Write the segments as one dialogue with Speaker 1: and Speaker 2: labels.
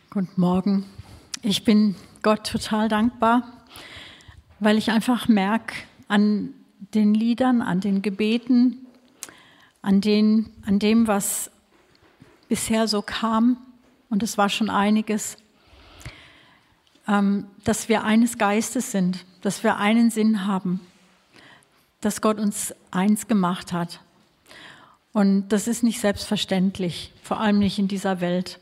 Speaker 1: Guten Morgen. Ich bin Gott total dankbar, weil ich einfach merke an den Liedern, an den Gebeten, an dem, was bisher so kam, und es war schon einiges, dass wir eines Geistes sind, dass wir einen Sinn haben, dass Gott uns eins gemacht hat. Und das ist nicht selbstverständlich, vor allem nicht in dieser Welt.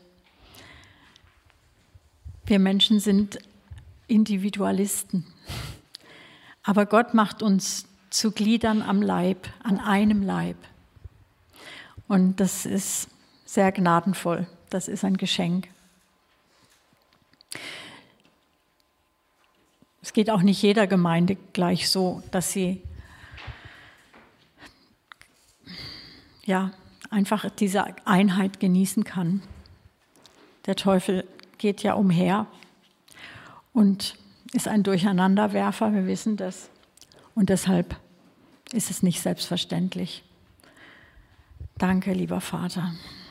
Speaker 1: Wir Menschen sind Individualisten, aber Gott macht uns zu Gliedern am Leib, an einem Leib. Und das ist sehr gnadenvoll, das ist ein Geschenk. Es geht auch nicht jeder Gemeinde gleich so, dass sie einfach diese Einheit genießen kann. Der Teufel geht ja umher und ist ein Durcheinanderwerfer, wir wissen das. Und deshalb ist es nicht selbstverständlich. Danke, lieber Vater.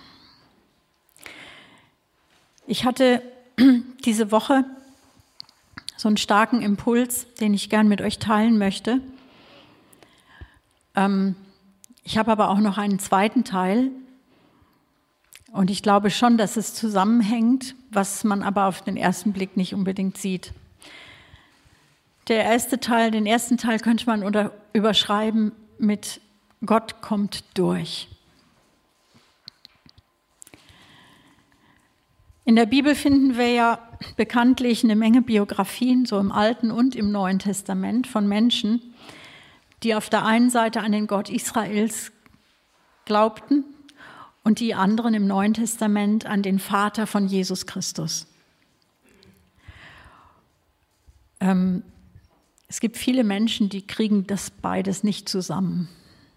Speaker 1: Ich hatte diese Woche so einen starken Impuls, den ich gern mit euch teilen möchte. Ich habe aber auch noch einen zweiten Teil. Und ich glaube schon, dass es zusammenhängt, was man aber auf den ersten Blick nicht unbedingt sieht. Den ersten Teil könnte man überschreiben mit Gott kommt durch. In der Bibel finden wir ja bekanntlich eine Menge Biografien, so im Alten und im Neuen Testament, von Menschen, die auf der einen Seite an den Gott Israels glaubten und die anderen im Neuen Testament an den Vater von Jesus Christus. Es gibt viele Menschen, die kriegen das beides nicht zusammen.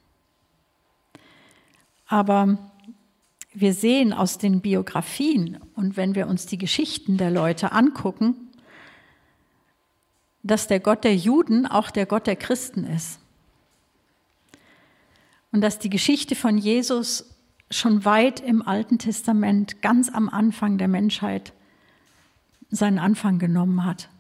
Speaker 1: Aber wir sehen aus den Biografien und wenn wir uns die Geschichten der Leute angucken, dass der Gott der Juden auch der Gott der Christen ist. Und dass die Geschichte von Jesus schon weit im Alten Testament, ganz am Anfang der Menschheit, ihren Anfang genommen hat.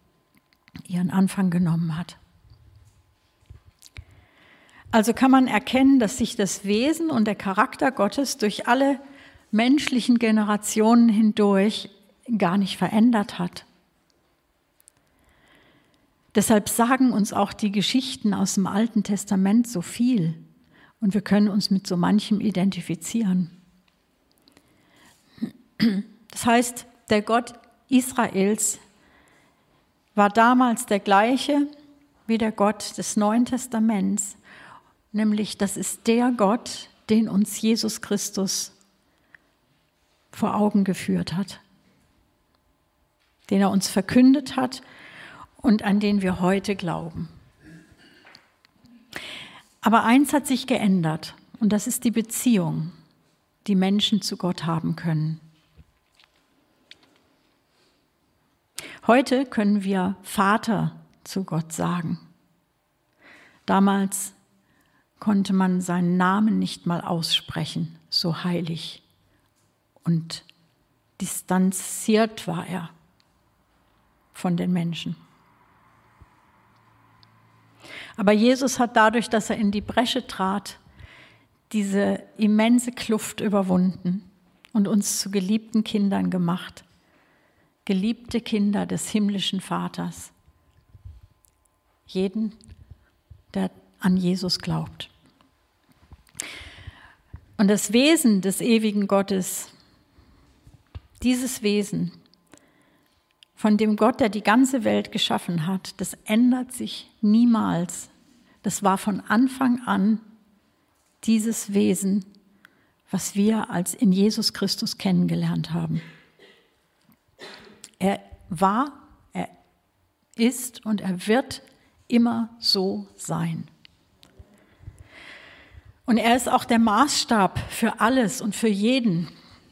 Speaker 1: Also kann man erkennen, dass sich das Wesen und der Charakter Gottes durch alle menschlichen Generationen hindurch gar nicht verändert hat. Deshalb sagen uns auch die Geschichten aus dem Alten Testament so viel. Und wir können uns mit so manchem identifizieren. Das heißt, der Gott Israels war damals der gleiche wie der Gott des Neuen Testaments, nämlich das ist der Gott, den uns Jesus Christus vor Augen geführt hat, den er uns verkündet hat und an den wir heute glauben. Aber eins hat sich geändert und das ist die Beziehung, die Menschen zu Gott haben können. Heute können wir Vater zu Gott sagen. Damals konnte man seinen Namen nicht mal aussprechen, so heilig und distanziert war er von den Menschen. Aber Jesus hat dadurch, dass er in die Bresche trat, diese immense Kluft überwunden und uns zu geliebten Kindern gemacht. Geliebte Kinder des himmlischen Vaters. Jeden, der an Jesus glaubt. Und das Wesen des ewigen Gottes, dieses Wesen, von dem Gott, der die ganze Welt geschaffen hat, das ändert sich niemals. Das war von Anfang an dieses Wesen, was wir als in Jesus Christus kennengelernt haben. Er war, er ist und er wird immer so sein. Und er ist auch der Maßstab für alles und für jeden.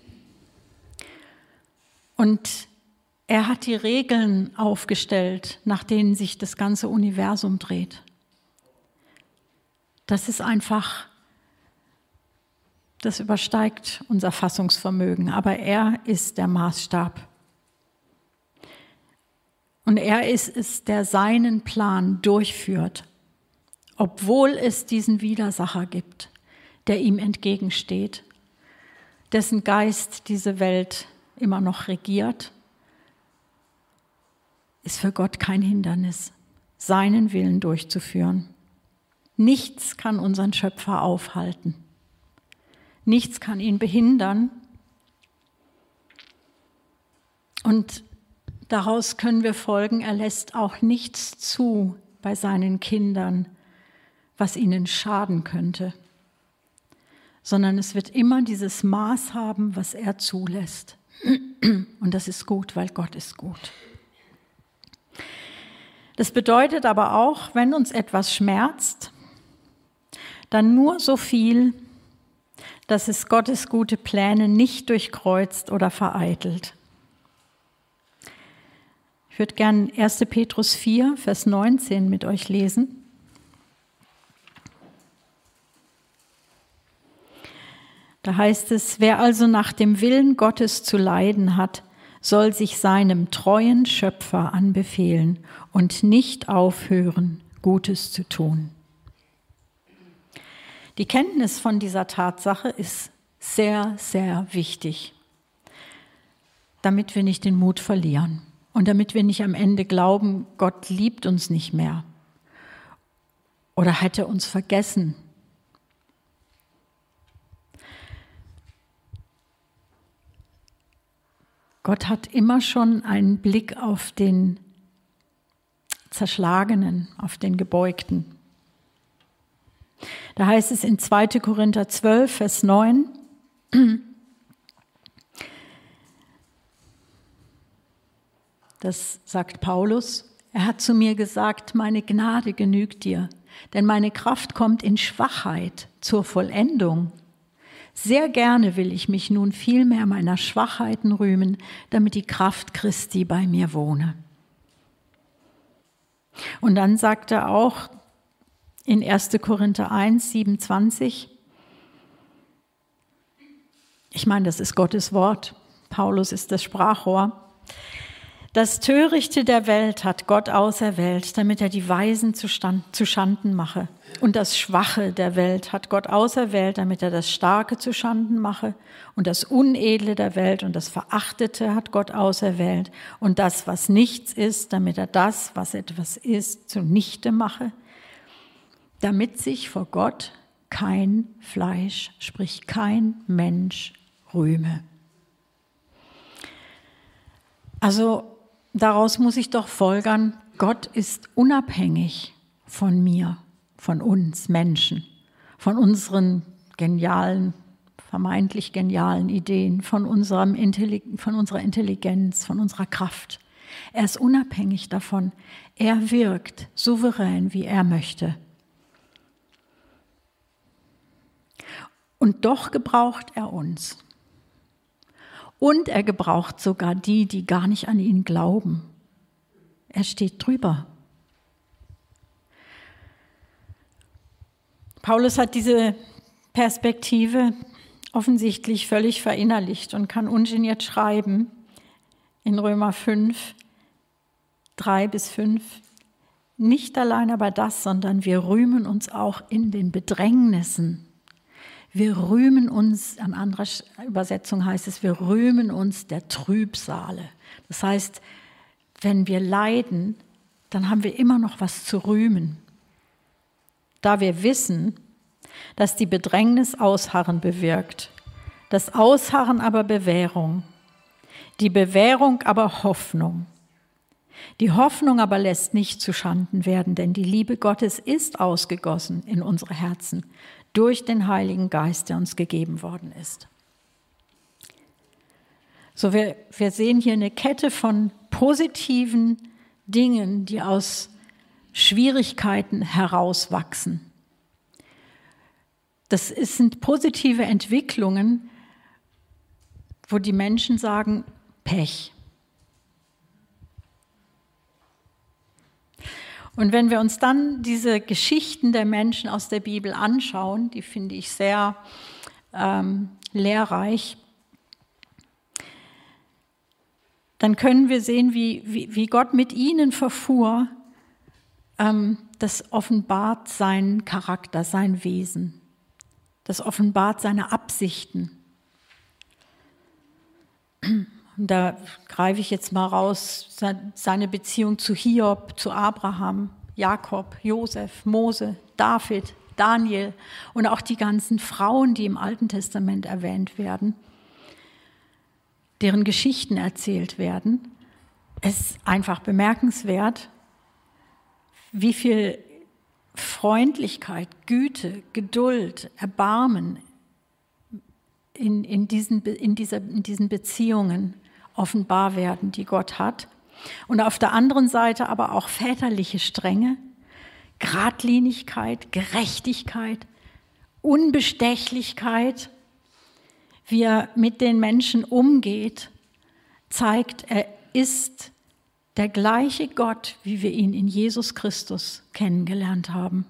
Speaker 1: Und er hat die Regeln aufgestellt, nach denen sich das ganze Universum dreht. Das ist einfach, das übersteigt unser Fassungsvermögen, aber er ist der Maßstab Und er ist es, der seinen Plan durchführt, obwohl es diesen Widersacher gibt, der ihm entgegensteht, dessen Geist diese Welt immer noch regiert, ist für Gott kein Hindernis, seinen Willen durchzuführen. Nichts kann unseren Schöpfer aufhalten. Nichts kann ihn behindern. Und daraus können wir folgen, er lässt auch nichts zu bei seinen Kindern, was ihnen schaden könnte, sondern es wird immer dieses Maß haben, was er zulässt. Und das ist gut, weil Gott ist gut. Das bedeutet aber auch, wenn uns etwas schmerzt, dann nur so viel, dass es Gottes gute Pläne nicht durchkreuzt oder vereitelt. Ich würde gerne 1. Petrus 4, Vers 19 mit euch lesen. Da heißt es, wer also nach dem Willen Gottes zu leiden hat, soll sich seinem treuen Schöpfer anbefehlen und nicht aufhören, Gutes zu tun. Die Kenntnis von dieser Tatsache ist sehr, sehr wichtig, damit wir nicht den Mut verlieren und damit wir nicht am Ende glauben, Gott liebt uns nicht mehr oder hat er uns vergessen. Gott hat immer schon einen Blick auf den Zerschlagenen, auf den Gebeugten. Da heißt es in 2. Korinther 12, Vers 9, das sagt Paulus, er hat zu mir gesagt, meine Gnade genügt dir, denn meine Kraft kommt in Schwachheit zur Vollendung. Sehr gerne will ich mich nun vielmehr meiner Schwachheiten rühmen, damit die Kraft Christi bei mir wohne. Und dann sagt er auch in 1. Korinther 1, 27, ich meine, das ist Gottes Wort, Paulus ist das Sprachrohr, das Törichte der Welt hat Gott auserwählt, damit er die Weisen zuschanden mache. Und das Schwache der Welt hat Gott auserwählt, damit er das Starke zuschanden mache. Und das Unedle der Welt und das Verachtete hat Gott auserwählt. Und das, was nichts ist, damit er das, was etwas ist, zunichte mache. Damit sich vor Gott kein Fleisch, sprich kein Mensch, rühme. Also daraus muss ich doch folgern, Gott ist unabhängig von mir, von uns Menschen, von unseren genialen, vermeintlich genialen Ideen, von unserer Intelligenz, von unserer Kraft. Er ist unabhängig davon. Er wirkt souverän, wie er möchte. Und doch gebraucht er uns. Und er gebraucht sogar die, die gar nicht an ihn glauben. Er steht drüber. Paulus hat diese Perspektive offensichtlich völlig verinnerlicht und kann ungeniert schreiben in Römer 5, 3-5. Nicht allein aber das, sondern wir rühmen uns auch in den Bedrängnissen. Wir rühmen uns, an anderer Übersetzung heißt es, wir rühmen uns der Trübsale. Das heißt, wenn wir leiden, dann haben wir immer noch was zu rühmen. Da wir wissen, dass die Bedrängnis Ausharren bewirkt, das Ausharren aber Bewährung, die Bewährung aber Hoffnung. Die Hoffnung aber lässt nicht zuschanden werden, denn die Liebe Gottes ist ausgegossen in unsere Herzen durch den Heiligen Geist, der uns gegeben worden ist. So, wir sehen hier eine Kette von positiven Dingen, die aus Schwierigkeiten herauswachsen. Das sind positive Entwicklungen, wo die Menschen sagen, Pech. Und wenn wir uns dann diese Geschichten der Menschen aus der Bibel anschauen, die finde ich sehr lehrreich, dann können wir sehen, wie Gott mit ihnen verfuhr. Das offenbart seinen Charakter, sein Wesen. Das offenbart seine Absichten. Und da greife ich jetzt mal raus, seine Beziehung zu Hiob, zu Abraham, Jakob, Josef, Mose, David, Daniel und auch die ganzen Frauen, die im Alten Testament erwähnt werden, deren Geschichten erzählt werden. Es ist einfach bemerkenswert, wie viel Freundlichkeit, Güte, Geduld, Erbarmen in diesen Beziehungen offenbar werden, die Gott hat. Und auf der anderen Seite aber auch väterliche Strenge, Geradlinigkeit, Gerechtigkeit, Unbestechlichkeit, wie er mit den Menschen umgeht, zeigt, er ist der gleiche Gott, wie wir ihn in Jesus Christus kennengelernt haben.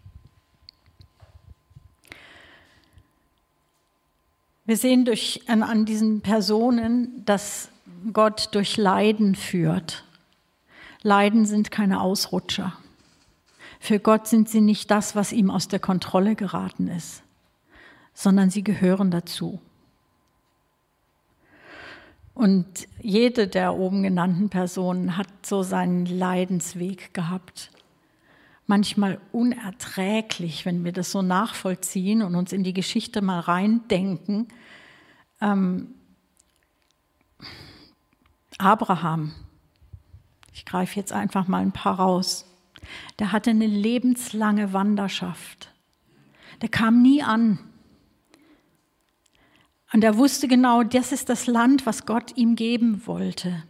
Speaker 1: Wir sehen an diesen Personen, dass Gott durch Leiden führt. Leiden sind keine Ausrutscher. Für Gott sind sie nicht das, was ihm aus der Kontrolle geraten ist, sondern sie gehören dazu. Und jede der oben genannten Personen hat so seinen Leidensweg gehabt. Manchmal unerträglich, wenn wir das so nachvollziehen und uns in die Geschichte mal reindenken. Abraham, ich greife jetzt einfach mal ein paar raus, der hatte eine lebenslange Wanderschaft. Der kam nie an. Und er wusste genau, das ist das Land, was Gott ihm geben wollte.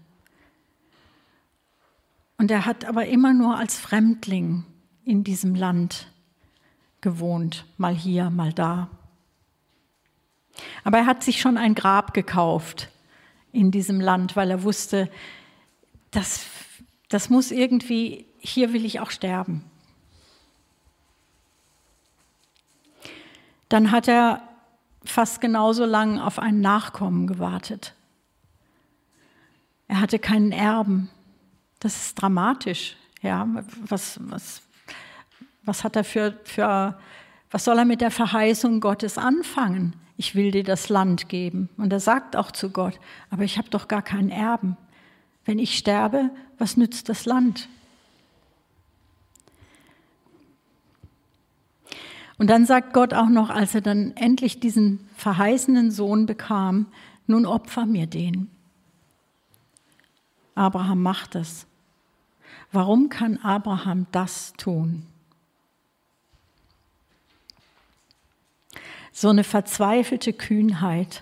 Speaker 1: Und er hat aber immer nur als Fremdling in diesem Land gewohnt, mal hier, mal da. Aber er hat sich schon ein Grab gekauft in diesem Land, weil er wusste, das muss irgendwie, hier will ich auch sterben. Dann hat er fast genauso lang auf einen Nachkommen gewartet. Er hatte keinen Erben. Das ist dramatisch. Ja, was hat er was soll er mit der Verheißung Gottes anfangen? Ich will dir das Land geben. Und er sagt auch zu Gott, aber ich habe doch gar keinen Erben. Wenn ich sterbe, was nützt das Land? Und dann sagt Gott auch noch, als er dann endlich diesen verheißenen Sohn bekam, nun opfer mir den. Abraham macht es. Warum kann Abraham das tun? So eine verzweifelte Kühnheit.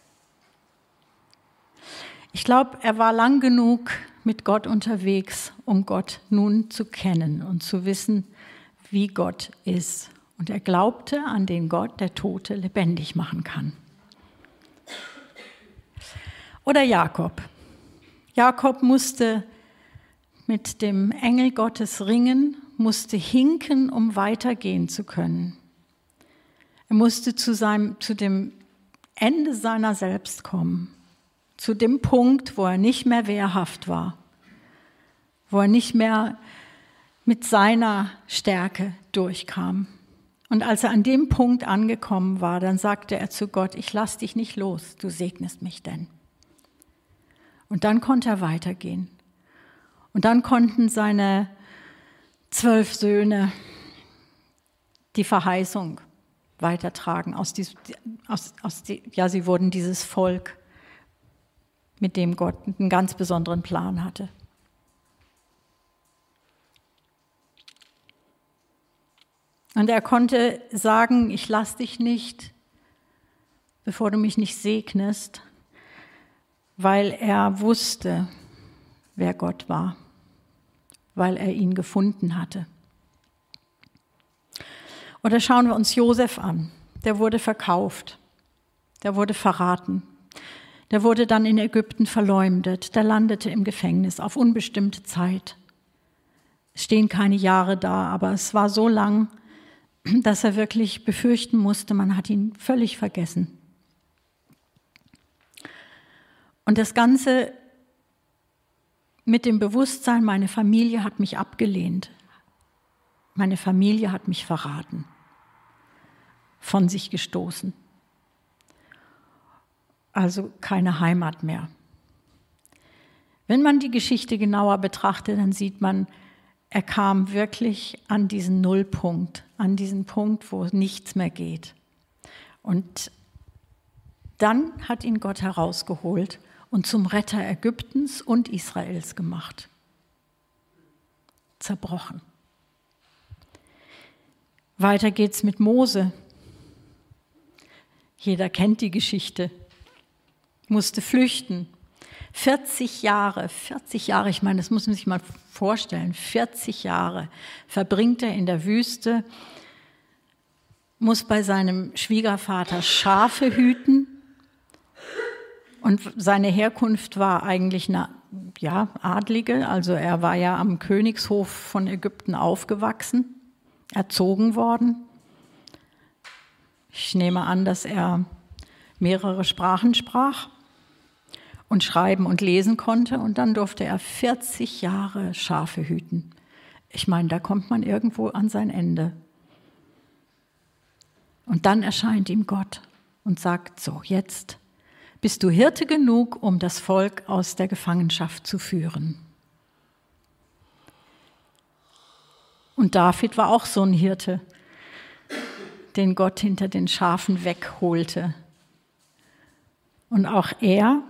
Speaker 1: Ich glaube, er war lang genug mit Gott unterwegs, um Gott nun zu kennen und zu wissen, wie Gott ist. Und er glaubte an den Gott, der Tote lebendig machen kann. Oder Jakob. Jakob musste mit dem Engel Gottes ringen, musste hinken, um weitergehen zu können. Er musste zu dem Ende seiner selbst kommen, zu dem Punkt, wo er nicht mehr wehrhaft war, wo er nicht mehr mit seiner Stärke durchkam. Und als er an dem Punkt angekommen war, dann sagte er zu Gott, ich lass dich nicht los, du segnest mich denn. Und dann konnte er weitergehen. Und dann konnten seine 12 Söhne die Verheißung weitertragen. Sie wurden dieses Volk, mit dem Gott einen ganz besonderen Plan hatte. Und er konnte sagen, ich lass dich nicht, bevor du mich nicht segnest, weil er wusste, wer Gott war, weil er ihn gefunden hatte. Oder schauen wir uns Josef an. Der wurde verkauft, der wurde verraten, der wurde dann in Ägypten verleumdet, der landete im Gefängnis auf unbestimmte Zeit. Es stehen keine Jahre da, aber es war so lang, dass er wirklich befürchten musste, man hat ihn völlig vergessen. Und das Ganze mit dem Bewusstsein, meine Familie hat mich abgelehnt. Meine Familie hat mich verraten, von sich gestoßen. Also keine Heimat mehr. Wenn man die Geschichte genauer betrachtet, dann sieht man, er kam wirklich an diesen Nullpunkt, an diesen Punkt, wo nichts mehr geht. Und dann hat ihn Gott herausgeholt und zum Retter Ägyptens und Israels gemacht. Zerbrochen. Weiter geht's mit Mose. Jeder kennt die Geschichte. Musste flüchten. 40 Jahre, ich meine, das muss man sich mal vorstellen, 40 Jahre verbringt er in der Wüste, muss bei seinem Schwiegervater Schafe hüten und seine Herkunft war eigentlich eine Adlige, also er war ja am Königshof von Ägypten aufgewachsen, erzogen worden. Ich nehme an, dass er mehrere Sprachen sprach und schreiben und lesen konnte. Und dann durfte er 40 Jahre Schafe hüten. Ich meine, da kommt man irgendwo an sein Ende. Und dann erscheint ihm Gott und sagt, so, jetzt bist du Hirte genug, um das Volk aus der Gefangenschaft zu führen. Und David war auch so ein Hirte, den Gott hinter den Schafen wegholte. Und auch er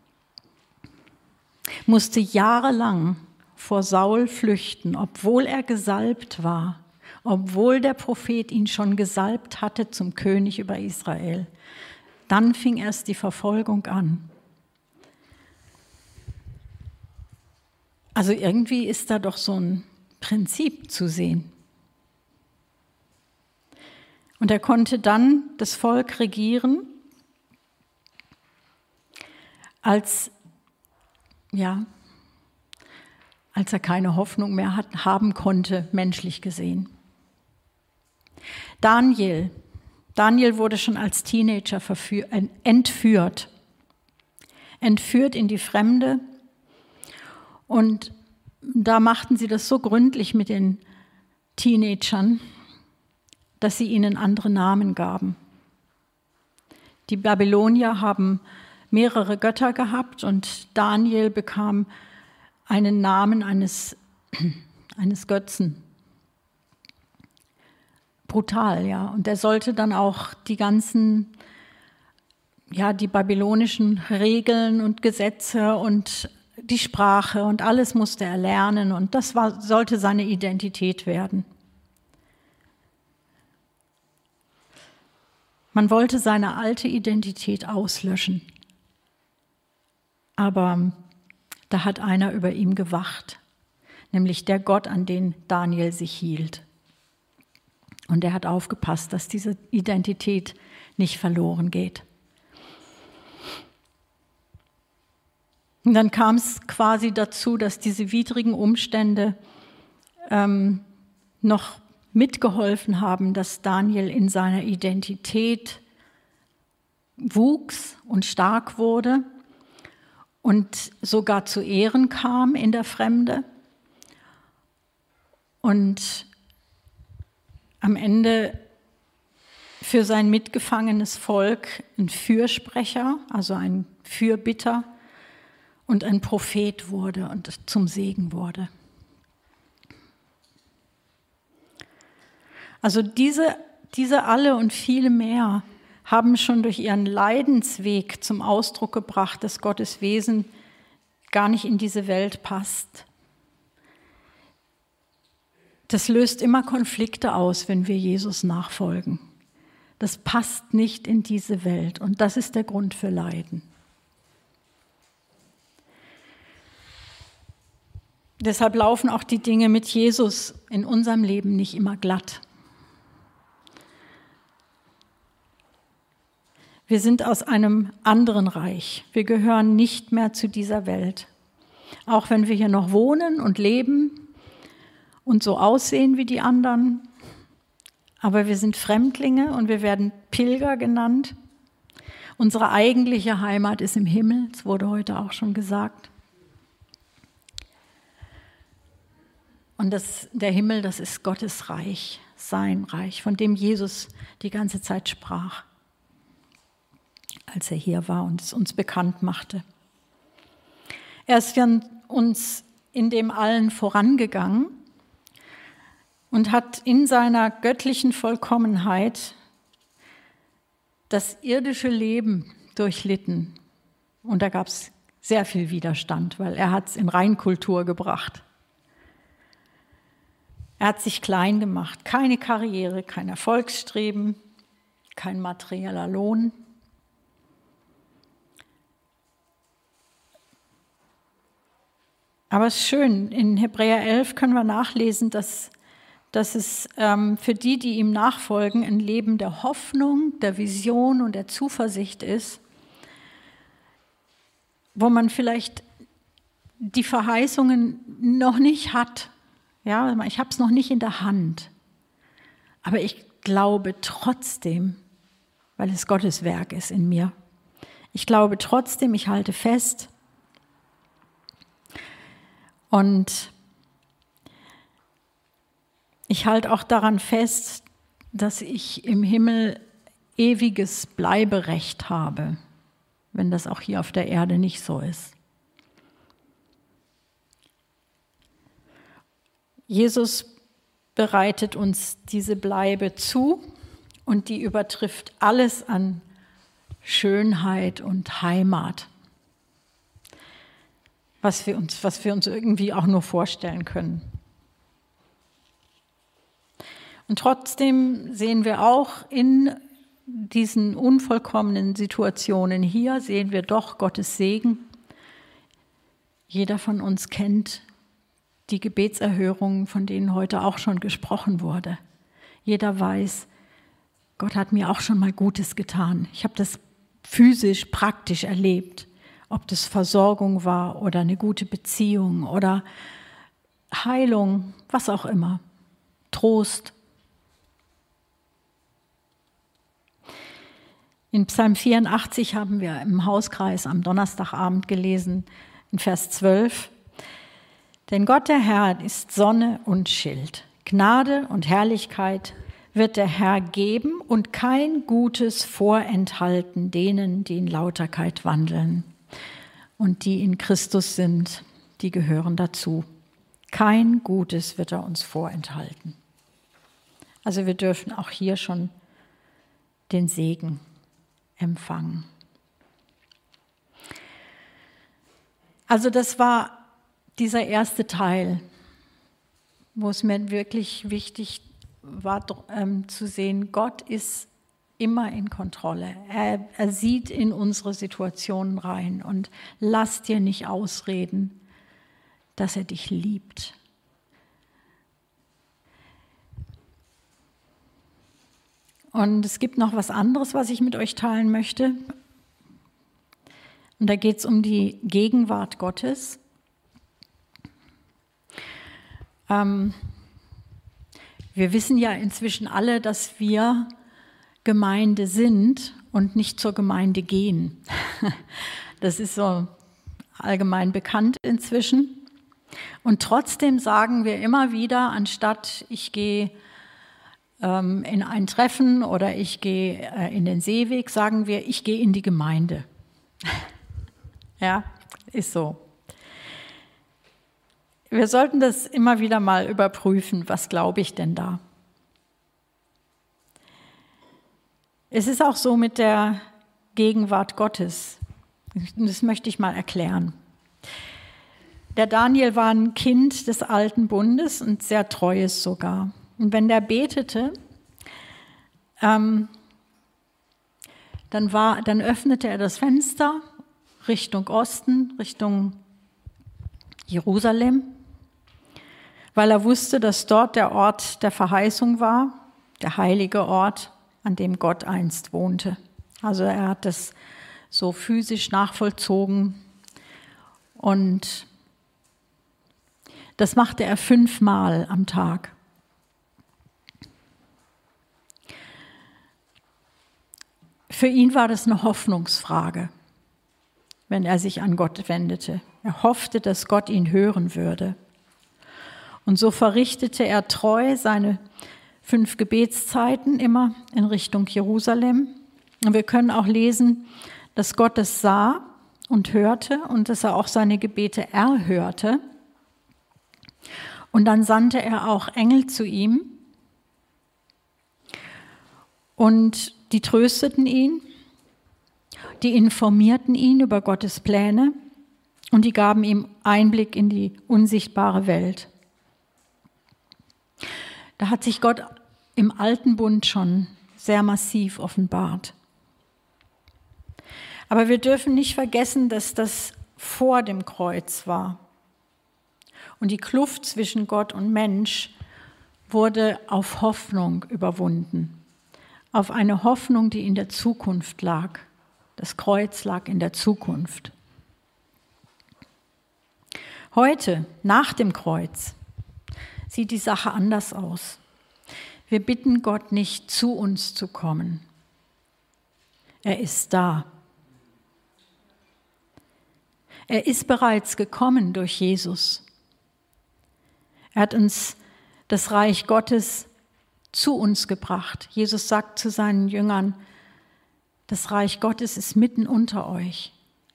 Speaker 1: musste jahrelang vor Saul flüchten, obwohl er gesalbt war, obwohl der Prophet ihn schon gesalbt hatte zum König über Israel. Dann fing erst die Verfolgung an. Also irgendwie ist da doch so ein Prinzip zu sehen. Und er konnte dann das Volk regieren, als er keine Hoffnung mehr haben konnte, menschlich gesehen. Daniel wurde schon als Teenager entführt in die Fremde. Und da machten sie das so gründlich mit den Teenagern, dass sie ihnen andere Namen gaben. Die Babylonier haben mehrere Götter gehabt und Daniel bekam einen Namen eines Götzen. Brutal, ja. Und er sollte dann auch die babylonischen Regeln und Gesetze und die Sprache und alles musste er lernen und das sollte seine Identität werden. Man wollte seine alte Identität auslöschen. Aber da hat einer über ihm gewacht, nämlich der Gott, an den Daniel sich hielt. Und er hat aufgepasst, dass diese Identität nicht verloren geht. Und dann kam es quasi dazu, dass diese widrigen Umstände noch mitgeholfen haben, dass Daniel in seiner Identität wuchs und stark wurde und sogar zu Ehren kam in der Fremde. Und am Ende für sein mitgefangenes Volk ein Fürsprecher, also ein Fürbitter und ein Prophet wurde und zum Segen wurde. Also diese alle und viele mehr haben schon durch ihren Leidensweg zum Ausdruck gebracht, dass Gottes Wesen gar nicht in diese Welt passt. Das löst immer Konflikte aus, wenn wir Jesus nachfolgen. Das passt nicht in diese Welt und das ist der Grund für Leiden. Deshalb laufen auch die Dinge mit Jesus in unserem Leben nicht immer glatt. Wir sind aus einem anderen Reich. Wir gehören nicht mehr zu dieser Welt. Auch wenn wir hier noch wohnen und leben und so aussehen wie die anderen. Aber wir sind Fremdlinge und wir werden Pilger genannt. Unsere eigentliche Heimat ist im Himmel, das wurde heute auch schon gesagt. Und der Himmel, das ist Gottes Reich, sein Reich, von dem Jesus die ganze Zeit sprach, als er hier war und es uns bekannt machte. Er ist uns in dem Allen vorangegangen und hat in seiner göttlichen Vollkommenheit das irdische Leben durchlitten. Und da gab es sehr viel Widerstand, weil er hat es in Reinkultur gebracht. Er hat sich klein gemacht, keine Karriere, kein Erfolgsstreben, kein materieller Lohn. Aber es ist schön, in Hebräer 11 können wir nachlesen, dass es für die ihm nachfolgen, ein Leben der Hoffnung, der Vision und der Zuversicht ist, wo man vielleicht die Verheißungen noch nicht hat. Ja, ich habe es noch nicht in der Hand, aber ich glaube trotzdem, weil es Gottes Werk ist in mir. Ich glaube trotzdem, ich halte fest und ich halte auch daran fest, dass ich im Himmel ewiges Bleiberecht habe, wenn das auch hier auf der Erde nicht so ist. Jesus bereitet uns diese Bleibe zu und die übertrifft alles an Schönheit und Heimat, was wir uns irgendwie auch nur vorstellen können. Und trotzdem sehen wir auch in diesen unvollkommenen Situationen hier, sehen wir doch Gottes Segen. Jeder von uns kennt die Gebetserhörungen, von denen heute auch schon gesprochen wurde. Jeder weiß, Gott hat mir auch schon mal Gutes getan. Ich habe das physisch, praktisch erlebt, ob das Versorgung war oder eine gute Beziehung oder Heilung, was auch immer, Trost. In Psalm 84 haben wir im Hauskreis am Donnerstagabend gelesen, in Vers 12, denn Gott der Herr ist Sonne und Schild. Gnade und Herrlichkeit wird der Herr geben und kein Gutes vorenthalten denen, die in Lauterkeit wandeln. Und die in Christus sind, die gehören dazu. Kein Gutes wird er uns vorenthalten. Also wir dürfen auch hier schon den Segen empfangen. Also das war dieser erste Teil, wo es mir wirklich wichtig war zu sehen, Gott ist immer in Kontrolle. Er sieht in unsere Situationen rein und lass dir nicht ausreden, dass er dich liebt. Und es gibt noch was anderes, was ich mit euch teilen möchte. Und da geht es um die Gegenwart Gottes. Wir wissen ja inzwischen alle, dass wir Gemeinde sind und nicht zur Gemeinde gehen. Das ist so allgemein bekannt inzwischen. Und trotzdem sagen wir immer wieder, anstatt ich gehe in ein Treffen oder ich gehe in den Seeweg, sagen wir, ich gehe in die Gemeinde. Ja, ist so. Wir sollten das immer wieder mal überprüfen, was glaube ich denn da? Es ist auch so mit der Gegenwart Gottes. Das möchte ich mal erklären. Der Daniel war ein Kind des alten Bundes und sehr treues sogar. Und wenn der betete, dann öffnete er das Fenster Richtung Osten, Richtung Jerusalem, weil er wusste, dass dort der Ort der Verheißung war, der heilige Ort, an dem Gott einst wohnte. Also er hat das so physisch nachvollzogen und das machte er 5-mal am Tag. Für ihn war das eine Hoffnungsfrage, wenn er sich an Gott wendete. Er hoffte, dass Gott ihn hören würde. Und so verrichtete er treu seine 5 Gebetszeiten immer in Richtung Jerusalem. Und wir können auch lesen, dass Gott es sah und hörte und dass er auch seine Gebete erhörte. Und dann sandte er auch Engel zu ihm und die trösteten ihn, die informierten ihn über Gottes Pläne und die gaben ihm Einblick in die unsichtbare Welt. Da hat sich Gott im Alten Bund schon sehr massiv offenbart. Aber wir dürfen nicht vergessen, dass das vor dem Kreuz war. Und die Kluft zwischen Gott und Mensch wurde auf Hoffnung überwunden. Auf eine Hoffnung, die in der Zukunft lag. Das Kreuz lag in der Zukunft. Heute, nach dem Kreuz, sieht die Sache anders aus. Wir bitten Gott nicht, zu uns zu kommen. Er ist da. Er ist bereits gekommen durch Jesus. Er hat uns das Reich Gottes zu uns gebracht. Jesus sagt zu seinen Jüngern, das Reich Gottes ist mitten unter euch.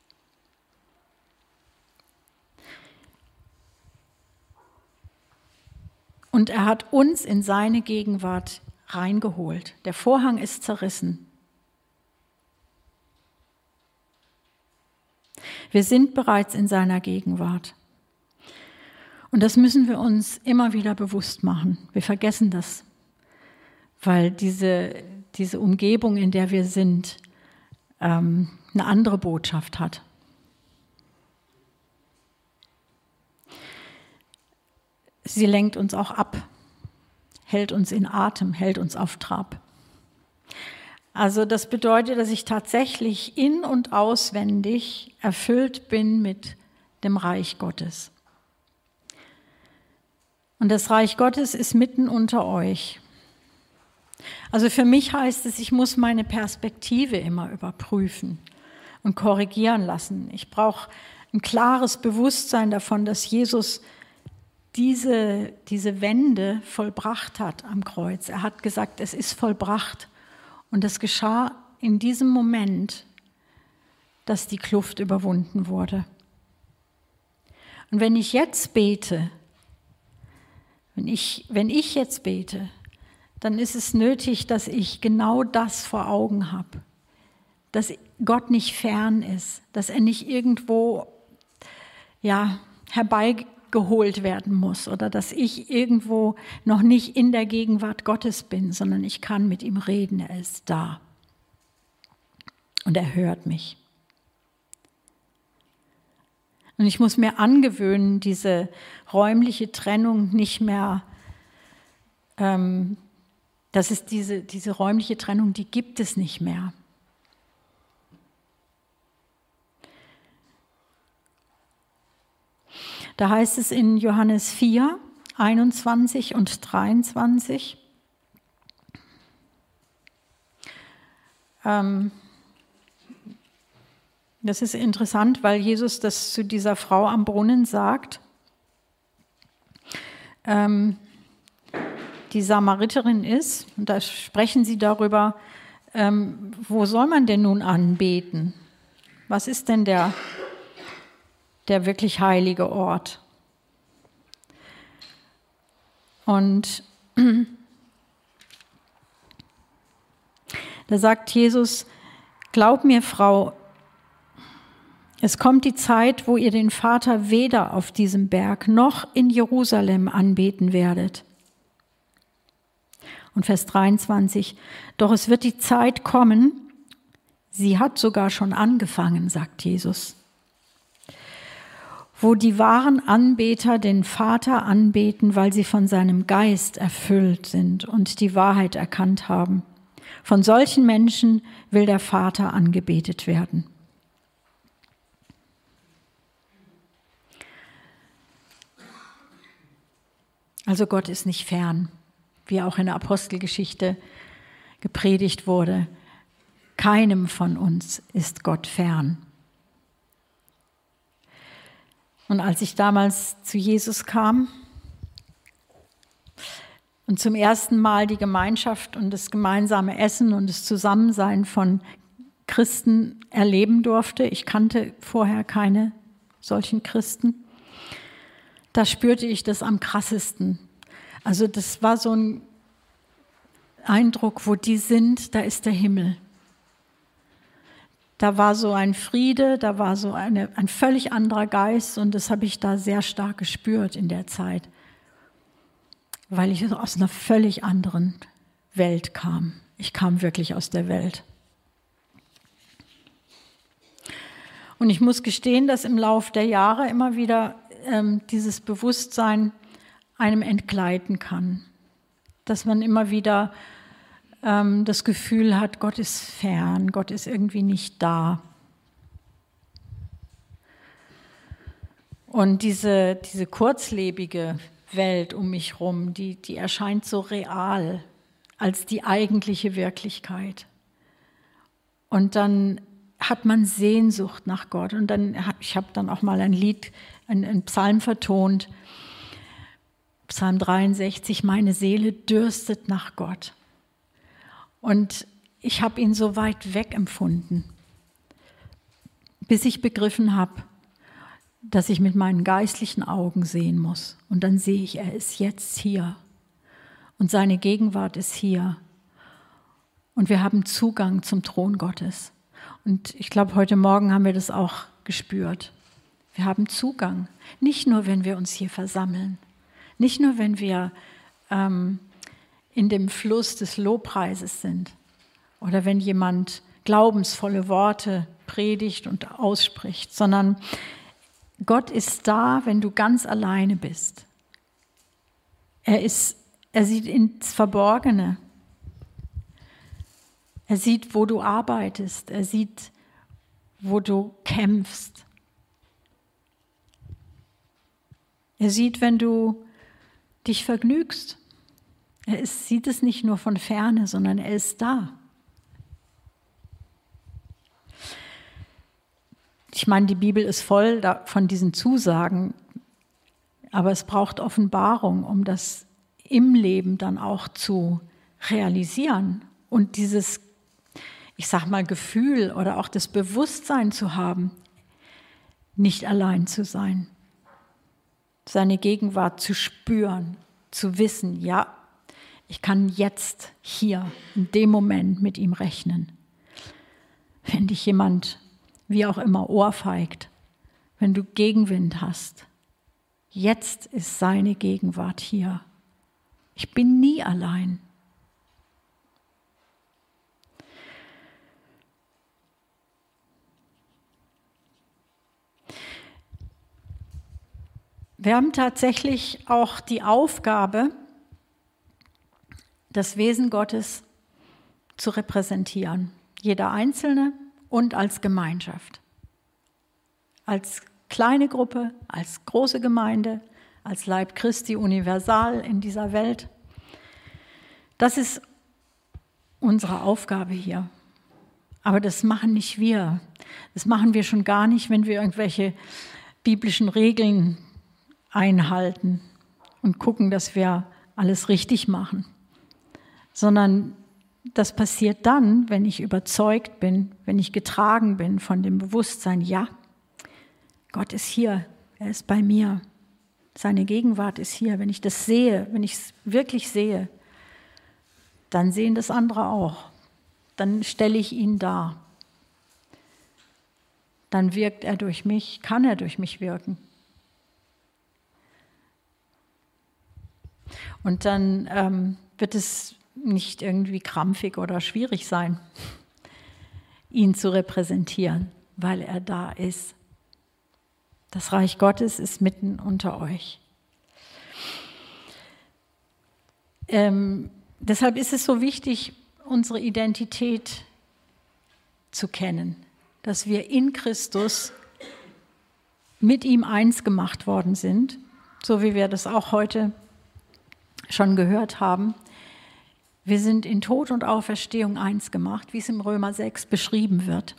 Speaker 1: Und er hat uns in seine Gegenwart reingeholt. Der Vorhang ist zerrissen. Wir sind bereits in seiner Gegenwart. Und das müssen wir uns immer wieder bewusst machen. Wir vergessen das, weil diese Umgebung, in der wir sind, eine andere Botschaft hat. Sie lenkt uns auch ab, hält uns in Atem, hält uns auf Trab. Also das bedeutet, dass ich tatsächlich in- und auswendig erfüllt bin mit dem Reich Gottes. Und das Reich Gottes ist mitten unter euch. Also für mich heißt es, ich muss meine Perspektive immer überprüfen und korrigieren lassen. Ich brauche ein klares Bewusstsein davon, dass Jesus diese Wende vollbracht hat am Kreuz. Er hat gesagt, es ist vollbracht. Und es geschah in diesem Moment, dass die Kluft überwunden wurde. Und wenn ich jetzt bete, wenn ich jetzt bete, dann ist es nötig, dass ich genau das vor Augen habe. Dass Gott nicht fern ist, dass er nicht irgendwo herbeigeholt werden muss oder dass ich irgendwo noch nicht in der Gegenwart Gottes bin, sondern ich kann mit ihm reden, er ist da. Und er hört mich. Und ich muss mir angewöhnen, diese räumliche Trennung nicht mehr, das ist diese räumliche Trennung, die gibt es nicht mehr. Da heißt es in Johannes 4, 21 und 23, das ist interessant, weil Jesus das zu dieser Frau am Brunnen sagt. Die Samariterin ist, und da sprechen sie darüber, wo soll man denn nun anbeten? Was ist denn der wirklich heilige Ort? Und da sagt Jesus, glaub mir, Frau, es kommt die Zeit, wo ihr den Vater weder auf diesem Berg noch in Jerusalem anbeten werdet. Und Vers 23, doch es wird die Zeit kommen, sie hat sogar schon angefangen, sagt Jesus, wo die wahren Anbeter den Vater anbeten, weil sie von seinem Geist erfüllt sind und die Wahrheit erkannt haben. Von solchen Menschen will der Vater angebetet werden. Also Gott ist nicht fern, wie auch in der Apostelgeschichte gepredigt wurde. Keinem von uns ist Gott fern. Und als ich damals zu Jesus kam, und zum ersten Mal die Gemeinschaft und das gemeinsame Essen und das Zusammensein von Christen erleben durfte. Ich kannte vorher keine solchen Christen. Da spürte ich das am krassesten. Also das war so ein Eindruck, wo die sind, da ist der Himmel. Da war so ein Friede, da war so ein völlig anderer Geist und das habe ich da sehr stark gespürt in der Zeit, weil ich aus einer völlig anderen Welt kam. Ich kam wirklich aus der Welt. Und ich muss gestehen, dass im Lauf der Jahre immer wieder dieses Bewusstsein einem entgleiten kann. Dass man immer wieder das Gefühl hat, Gott ist fern, Gott ist irgendwie nicht da. Und diese kurzlebige Welt um mich herum, die erscheint so real als die eigentliche Wirklichkeit. Und dann hat man Sehnsucht nach Gott. Und ich habe dann auch mal ein Lied, einen Psalm vertont, Psalm 63, meine Seele dürstet nach Gott. Und ich habe ihn so weit weg empfunden, bis ich begriffen habe, dass ich mit meinen geistlichen Augen sehen muss. Und dann sehe ich, er ist jetzt hier. Und seine Gegenwart ist hier. Und wir haben Zugang zum Thron Gottes. Und ich glaube, heute Morgen haben wir das auch gespürt. Wir haben Zugang. Nicht nur, wenn wir uns hier versammeln. Nicht nur, wenn wir in dem Fluss des Lobpreises sind oder wenn jemand glaubensvolle Worte predigt und ausspricht, sondern Gott ist da, wenn du ganz alleine bist. Er sieht ins Verborgene. Er sieht, wo du arbeitest. Er sieht, wo du kämpfst. Er sieht, wenn du dich vergnügst. Sieht es nicht nur von Ferne, sondern er ist da. Ich meine, die Bibel ist voll von diesen Zusagen, aber es braucht Offenbarung, um das im Leben dann auch zu realisieren und dieses, ich sag mal, Gefühl oder auch das Bewusstsein zu haben, nicht allein zu sein, seine Gegenwart zu spüren, zu wissen, ja, ich kann jetzt hier in dem Moment mit ihm rechnen. Wenn dich jemand wie auch immer ohrfeigt, wenn du Gegenwind hast, jetzt ist seine Gegenwart hier. Ich bin nie allein. Wir haben tatsächlich auch die Aufgabe, das Wesen Gottes zu repräsentieren. Jeder Einzelne und als Gemeinschaft. Als kleine Gruppe, als große Gemeinde, als Leib Christi universal in dieser Welt. Das ist unsere Aufgabe hier. Aber das machen nicht wir. Das machen wir schon gar nicht, wenn wir irgendwelche biblischen Regeln einhalten und gucken, dass wir alles richtig machen. Sondern das passiert dann, wenn ich überzeugt bin, wenn ich getragen bin von dem Bewusstsein, ja, Gott ist hier, er ist bei mir, seine Gegenwart ist hier. Wenn ich das sehe, wenn ich es wirklich sehe, dann sehen das andere auch. Dann stelle ich ihn dar. Dann wirkt er durch mich, kann er durch mich wirken. Und dann wird es nicht irgendwie krampfig oder schwierig sein, ihn zu repräsentieren, weil er da ist. Das Reich Gottes ist mitten unter euch. Deshalb ist es so wichtig, unsere Identität zu kennen, dass wir in Christus mit ihm eins gemacht worden sind, so wie wir das auch heute schon gehört haben. Wir sind in Tod und Auferstehung eins gemacht, wie es im Römer 6 beschrieben wird.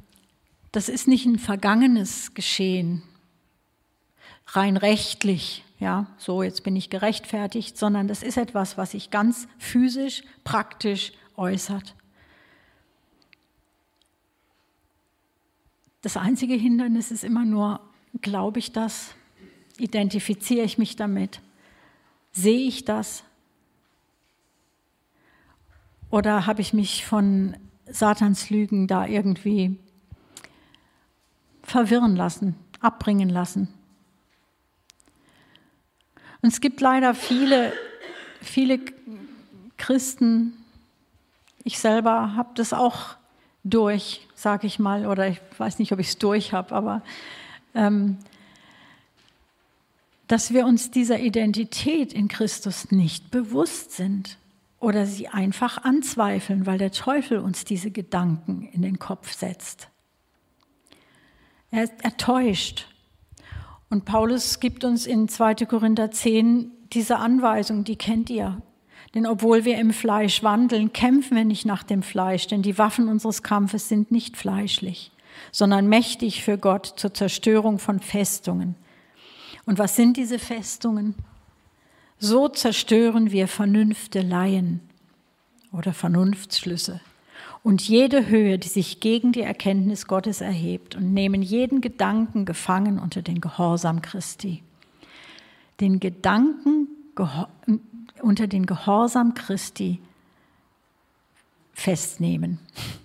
Speaker 1: Das ist nicht ein vergangenes Geschehen, rein rechtlich, ja, so jetzt bin ich gerechtfertigt, sondern das ist etwas, was sich ganz physisch, praktisch äußert. Das einzige Hindernis ist immer nur, glaube ich das? Identifiziere ich mich damit? Sehe ich das? Oder habe ich mich von Satans Lügen da irgendwie verwirren lassen, abbringen lassen? Und es gibt leider viele Christen, ich selber habe das auch durch, sage ich mal, oder ich weiß nicht, ob ich es durch habe, aber dass wir uns dieser Identität in Christus nicht bewusst sind oder sie einfach anzweifeln, weil der Teufel uns diese Gedanken in den Kopf setzt. Er täuscht. Und Paulus gibt uns in 2. Korinther 10 diese Anweisung, die kennt ihr. Denn obwohl wir im Fleisch wandeln, kämpfen wir nicht nach dem Fleisch, denn die Waffen unseres Kampfes sind nicht fleischlich, sondern mächtig für Gott zur Zerstörung von Festungen. Und was sind diese Festungen? So zerstören wir Vernünfteleien oder Vernunftsschlüsse und jede Höhe, die sich gegen die Erkenntnis Gottes erhebt, und nehmen jeden Gedanken gefangen unter den Gehorsam Christi. Den Gedanken unter den Gehorsam Christi festnehmen.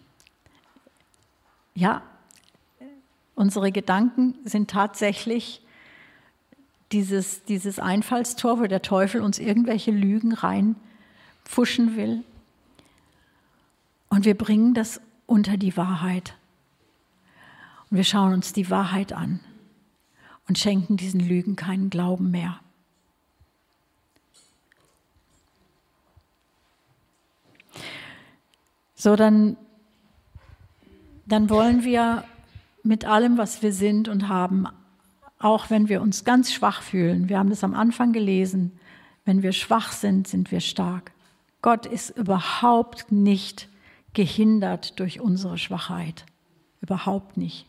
Speaker 1: Ja, unsere Gedanken sind tatsächlich dieses Einfallstor, wo der Teufel uns irgendwelche Lügen reinpfuschen will. Und wir bringen das unter die Wahrheit. Und wir schauen uns die Wahrheit an und schenken diesen Lügen keinen Glauben mehr. So, dann wollen wir mit allem, was wir sind und haben, auch wenn wir uns ganz schwach fühlen, wir haben das am Anfang gelesen, wenn wir schwach sind, sind wir stark. Gott ist überhaupt nicht gehindert durch unsere Schwachheit. Überhaupt nicht.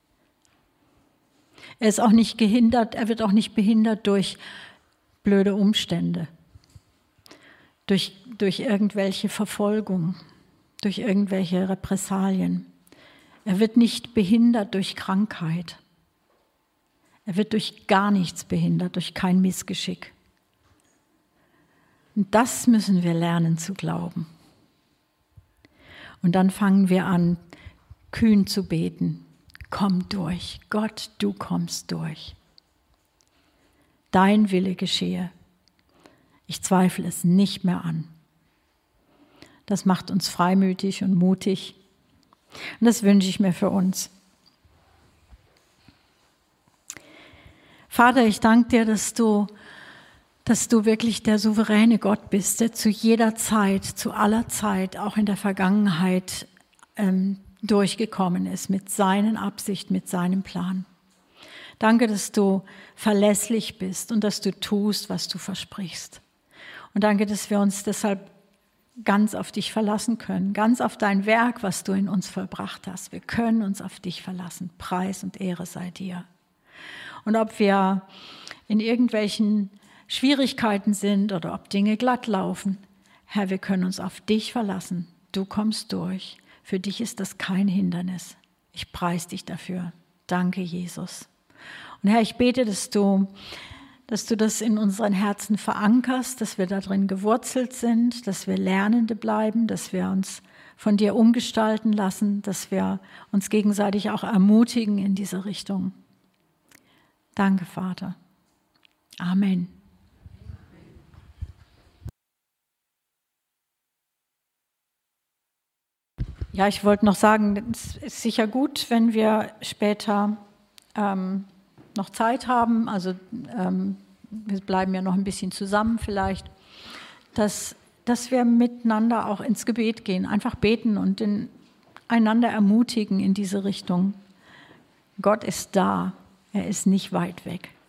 Speaker 1: Er ist auch nicht gehindert, er wird auch nicht behindert durch blöde Umstände, durch irgendwelche Verfolgung, durch irgendwelche Repressalien. Er wird nicht behindert durch Krankheit. Er wird durch gar nichts behindert, durch kein Missgeschick. Und das müssen wir lernen zu glauben. Und dann fangen wir an, kühn zu beten. Komm durch, Gott, du kommst durch. Dein Wille geschehe. Ich zweifle es nicht mehr an. Das macht uns freimütig und mutig. Und das wünsche ich mir für uns. Vater, ich danke dir, dass du wirklich der souveräne Gott bist, der zu jeder Zeit, zu aller Zeit, auch in der Vergangenheit durchgekommen ist mit seinen Absichten, mit seinem Plan. Danke, dass du verlässlich bist und dass du tust, was du versprichst. Und danke, dass wir uns deshalb ganz auf dich verlassen können, ganz auf dein Werk, was du in uns vollbracht hast. Wir können uns auf dich verlassen. Preis und Ehre sei dir. Und ob wir in irgendwelchen Schwierigkeiten sind oder ob Dinge glatt laufen, Herr, wir können uns auf dich verlassen. Du kommst durch. Für dich ist das kein Hindernis. Ich preise dich dafür. Danke, Jesus. Und Herr, ich bete, dass du das in unseren Herzen verankerst, dass wir darin gewurzelt sind, dass wir Lernende bleiben, dass wir uns von dir umgestalten lassen, dass wir uns gegenseitig auch ermutigen in diese Richtung. Danke, Vater. Amen. Ja, ich wollte noch sagen, es ist sicher gut, wenn wir später noch Zeit haben, also wir bleiben ja noch ein bisschen zusammen vielleicht, dass wir miteinander auch ins Gebet gehen, einfach beten und einander ermutigen in diese Richtung. Gott ist da, er ist nicht weit weg.